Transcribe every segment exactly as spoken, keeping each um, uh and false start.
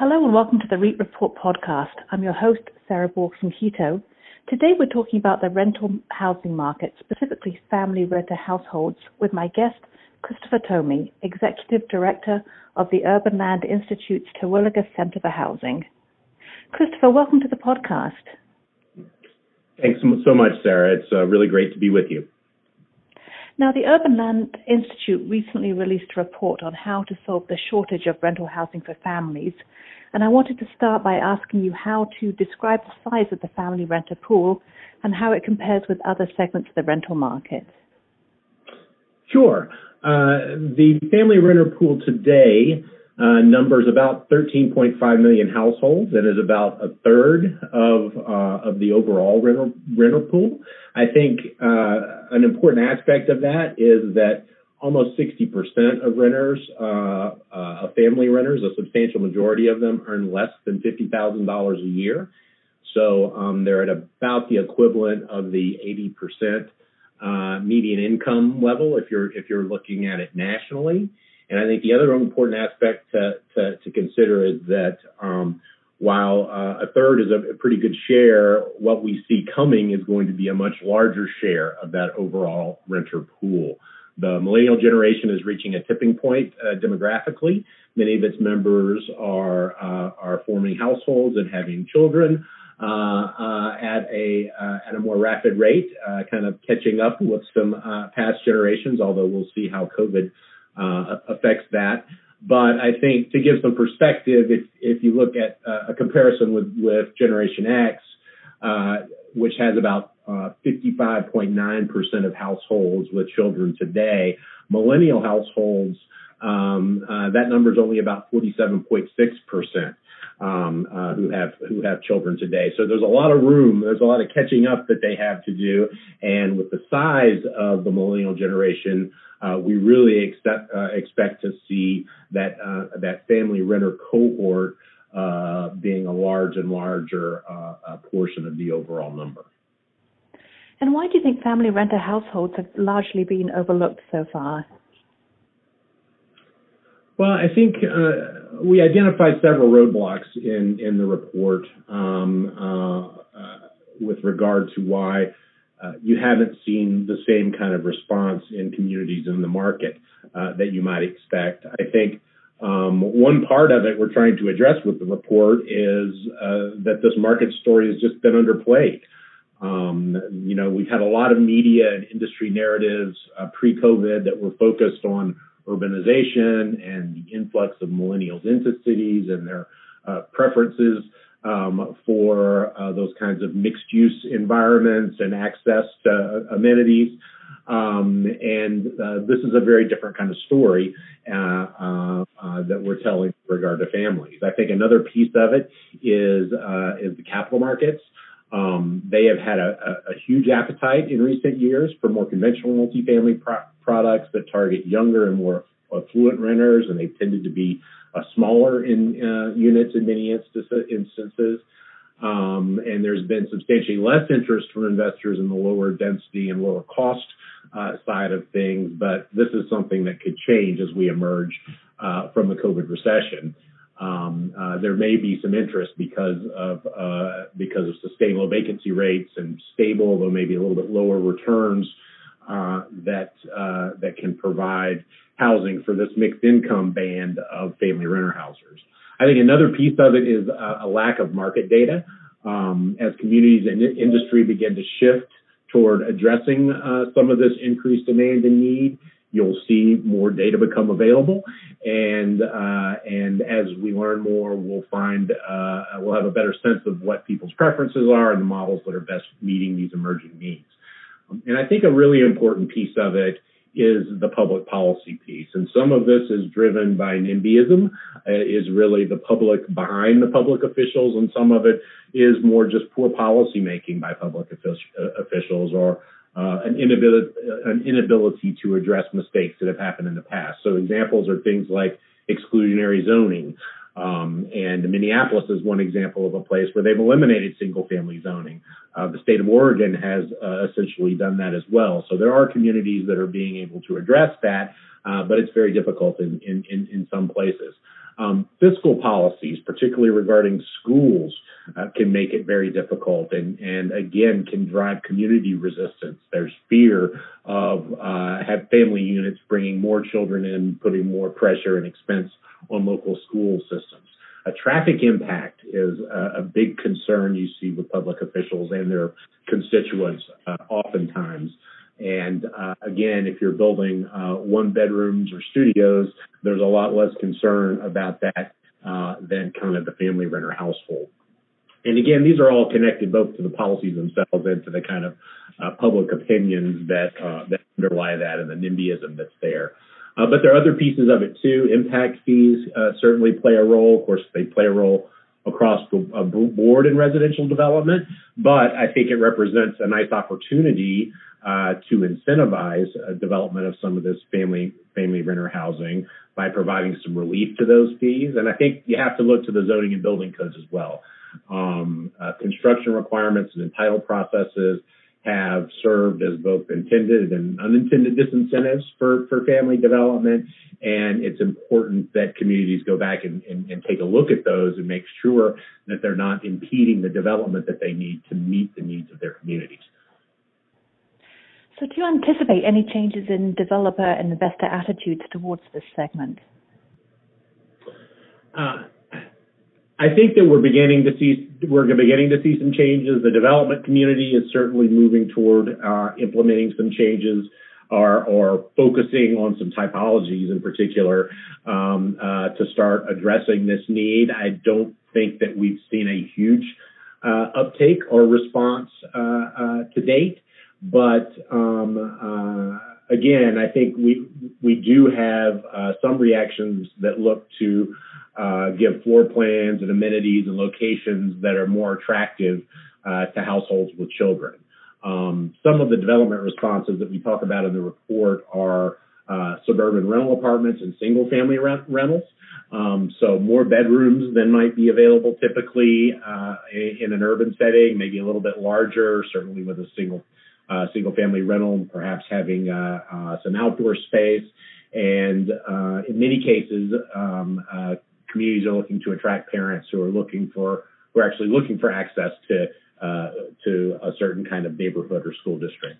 Hello and welcome to the REIT Report podcast. I'm your host, Sarah Borg from Quito. Today we're talking about the rental housing market, specifically family renter households, with my guest, Christopher Thome, Executive Director of the Urban Land Institute's Terwilliger Center for Housing. Christopher, welcome to the podcast. Thanks so much, Sarah. It's uh, really great to be with you. Now, the Urban Land Institute recently released a report on how to solve the shortage of rental housing for families. And I wanted to start by asking you how to describe the size of the family renter pool and how it compares with other segments of the rental market. Sure. Uh, the family renter pool today uh, numbers about thirteen point five million households and is about a third of uh, of the overall renter, renter pool. I think uh, an important aspect of that is that almost sixty percent of renters, uh, uh, family renters, a substantial majority of them earn less than fifty thousand dollars a year. So um, they're at about the equivalent of the eighty percent uh, median income level if you're if you're looking at it nationally. And I think the other important aspect to, to, to consider is that um, while uh, a third is a pretty good share, what we see coming is going to be a much larger share of that overall renter pool. The millennial generation is reaching a tipping point uh, demographically. Many of its members are uh, are forming households and having children uh, uh, at a uh, at a more rapid rate, uh, kind of catching up with some uh, past generations. Although we'll see how COVID uh, affects that. But I think to give some perspective, if if you look at uh, a comparison with with Generation X, uh, which has about uh, fifty-five point nine percent of households with children today, millennial households, um, uh, that number is only about forty-seven point six percent um, uh, who have who have children today. So there's a lot of room. There's a lot of catching up that they have to do. And with the size of the millennial generation, uh, we really expect uh, expect to see that uh, that family renter cohort Uh, being a large and larger uh, uh, portion of the overall number. And why do you think family renter households have largely been overlooked so far? Well, I think uh, we identified several roadblocks in, in the report um, uh, uh, with regard to why uh, you haven't seen the same kind of response in communities in the market uh, that you might expect. I think Um, one part of it we're trying to address with the report is uh, that this market story has just been underplayed. Um, you know, we've had a lot of media and industry narratives uh, pre-COVID that were focused on urbanization and the influx of millennials into cities and their uh, preferences um, for uh, those kinds of mixed-use environments and access to amenities. Um, and uh, this is a very different kind of story uh, uh, uh, that we're telling with regard to families. I think another piece of it is uh, is the capital markets. Um, they have had a, a, a huge appetite in recent years for more conventional multifamily pro- products that target younger and more affluent renters, and they've tended to be uh, smaller in uh, units in many instances. instances. Um, and there's been substantially less interest from investors in the lower density and lower cost uh, side of things, but this is something that could change as we emerge uh, from the COVID recession. Um, uh, there may be some interest because of uh, because of sustained low vacancy rates and stable, though maybe a little bit lower returns uh, that uh, that can provide housing for this mixed income band of family renter housers. I think another piece of it is a, a lack of market data. Um, as communities and industry begin to shift toward addressing uh, some of this increased demand and need, you'll see more data become available. And uh, and as we learn more, we'll find uh, we'll have a better sense of what people's preferences are and the models that are best meeting these emerging needs. And I think a really important piece of it is the public policy piece. And some of this is driven by NIMBYism, uh, is really the public behind the public officials, and some of it is more just poor policy making by public officials or uh, an, inability, an inability to address mistakes that have happened in the past. So examples are things like exclusionary zoning. Um, and Minneapolis is one example of a place where they've eliminated single-family zoning Uh, the state of Oregon has uh, essentially done that as well. So there are communities that are being able to address that, uh, but it's very difficult in, in, in, in some places. Um, fiscal policies, particularly regarding schools, uh, can make it very difficult and, and again, can drive community resistance. There's fear of uh, have family units bringing more children in, putting more pressure and expense on local school systems. A traffic impact is a, a big concern you see with public officials and their constituents uh, oftentimes. And uh, again, if you're building uh, one bedrooms or studios, there's a lot less concern about that uh, than kind of the family renter household. And again, these are all connected both to the policies themselves and to the kind of uh, public opinions that uh, that underlie that and the NIMBYism that's there. Uh, but there are other pieces of it too. Impact fees uh, certainly play a role. Of course, they play a role across the uh, board in residential development, but I think it represents a nice opportunity uh, to incentivize uh, development of some of this family family renter housing by providing some relief to those fees. And I think you have to look to the zoning and building codes as well. Um, uh, construction requirements and entitled processes have served as both intended and unintended disincentives for, for family development. And it's important that communities go back and, and, and take a look at those and make sure that they're not impeding the development that they need to meet the needs of their communities. So do you anticipate any changes in developer and investor attitudes towards this segment? Uh, I think that we're beginning to see we're beginning to see some changes. The development community is certainly moving toward uh, implementing some changes or, or focusing on some typologies in particular um, uh, to start addressing this need. I don't think that we've seen a huge uh, uptake or response uh, uh, to date, but um, uh, again, I think we we do have uh, some reactions that look to Uh, give floor plans and amenities and locations that are more attractive uh, to households with children. Um, some of the development responses that we talk about in the report are uh, suburban rental apartments and single-family rent- rentals. Um, so more bedrooms than might be available typically uh, in an urban setting, maybe a little bit larger, certainly with a single uh, single-family rental, perhaps having uh, uh, some outdoor space. And uh, in many cases, um, uh, communities are looking to attract parents who are looking for, who are actually looking for access to uh, to a certain kind of neighborhood or school district.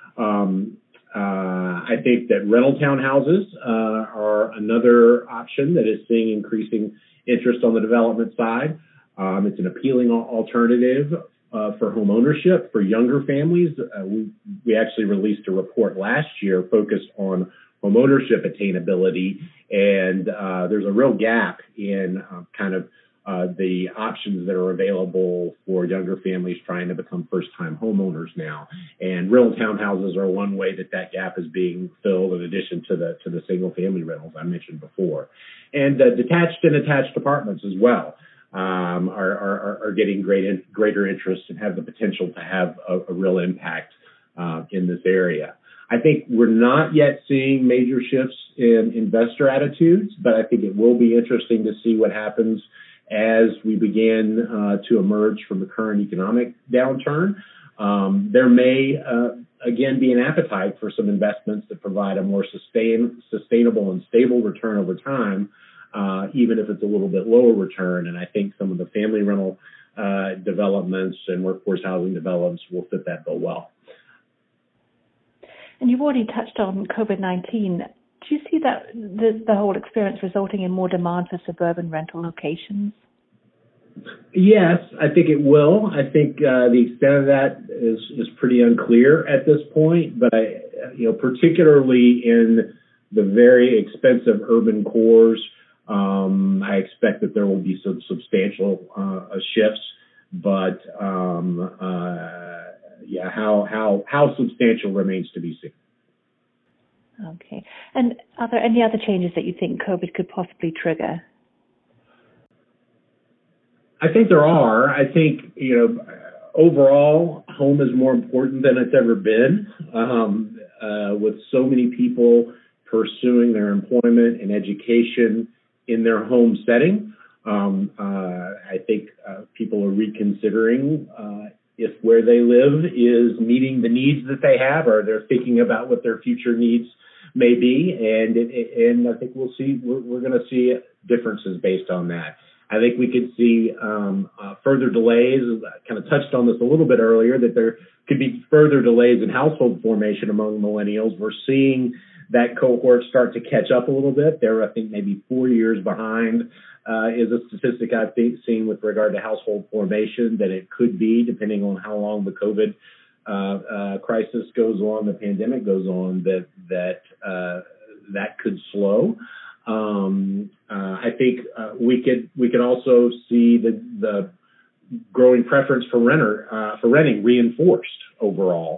Um, uh, I think that rental townhouses uh, are another option that is seeing increasing interest on the development side. Um, it's an appealing alternative uh, for home ownership for younger families. Uh, we, we actually released a report last year focused on homeownership attainability, and uh, there's a real gap in uh, kind of uh, the options that are available for younger families trying to become first-time homeowners now. And rental townhouses are one way that that gap is being filled, in addition to the to the single-family rentals I mentioned before. And uh, detached and attached apartments as well um, are, are, are getting great in, greater interest and have the potential to have a, a real impact uh, in this area. I think we're not yet seeing major shifts in investor attitudes, but I think it will be interesting to see what happens as we begin uh, to emerge from the current economic downturn. Um, there may, uh, again, be an appetite for some investments that provide a more sustain, sustainable and stable return over time, uh, even if it's a little bit lower return. And I think some of the family rental uh, developments and workforce housing developments will fit that bill well. And you've already touched on COVID nineteen. Do you see that the, the whole experience resulting in more demand for suburban rental locations? Yes, I think it will. I think uh, the extent of that is, is pretty unclear at this point, but I, you know, particularly in the very expensive urban cores, um, I expect that there will be some substantial uh, shifts, but um, uh, yeah, how how how substantial remains to be seen. Okay. And are there any other changes that you think COVID could possibly trigger? I think there are. I think, you know, overall, home is more important than it's ever been. Um, uh, with so many people pursuing their employment and education in their home setting, um, uh, I think uh, people are reconsidering uh, if where they live is meeting the needs that they have, or they're thinking about what their future needs may be. And it, and I think we'll see, we're, we're going to see differences based on that. I think we could see um, uh, further delays. I kind of touched on this a little bit earlier, that there could be further delays in household formation among millennials. We're seeing that cohort start to catch up a little bit. They're, I think, maybe four years behind uh, is a statistic I've seen with regard to household formation, that it could be, depending on how long the COVID uh, uh, crisis goes on, the pandemic goes on, that that uh, that could slow. Um, uh, I think uh, we could we could also see the the growing preference for renter uh, for renting reinforced overall.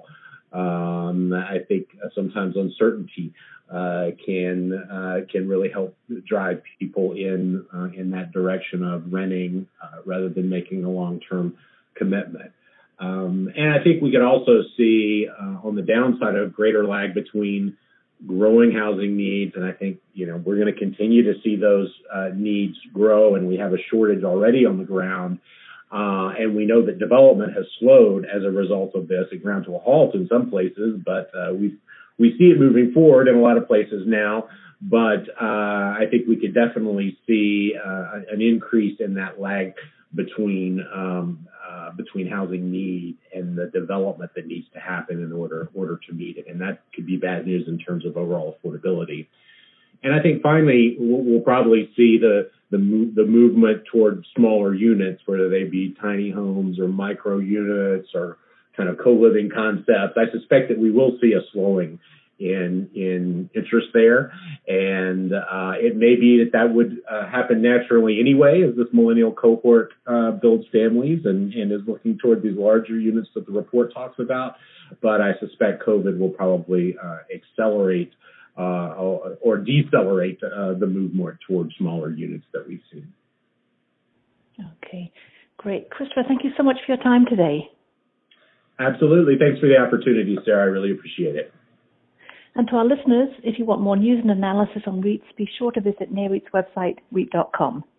Um, I think sometimes uncertainty uh, can uh, can really help drive people in uh, in that direction of renting uh, rather than making a long-term commitment. Um, and I think we could also see uh, on the downside a greater lag between growing housing needs, and I think, you know, we're going to continue to see those uh, needs grow, and we have a shortage already on the ground. Uh, and we know that development has slowed as a result of this. It ground to a halt in some places, but uh, we we see it moving forward in a lot of places now. But uh, I think we could definitely see uh, an increase in that lag between um, uh, between housing need and the development that needs to happen in order order to meet it. And that could be bad news in terms of overall affordability. And I think finally we'll, we'll probably see the the, the movement toward smaller units, whether they be tiny homes or micro units or kind of co-living concepts. I suspect that we will see a slowing in in interest there, and uh, it may be that that would uh, happen naturally anyway as this millennial cohort uh, builds families and, and is looking toward these larger units that the report talks about. But I suspect COVID will probably uh, accelerate uh, or, or decelerate uh, the move more toward smaller units that we've seen. Okay, great. Christopher, thank you so much for your time today. Absolutely. Thanks for the opportunity, Sarah. I really appreciate it. And to our listeners, if you want more news and analysis on REITs, be sure to visit NAREIT's website, REIT dot com.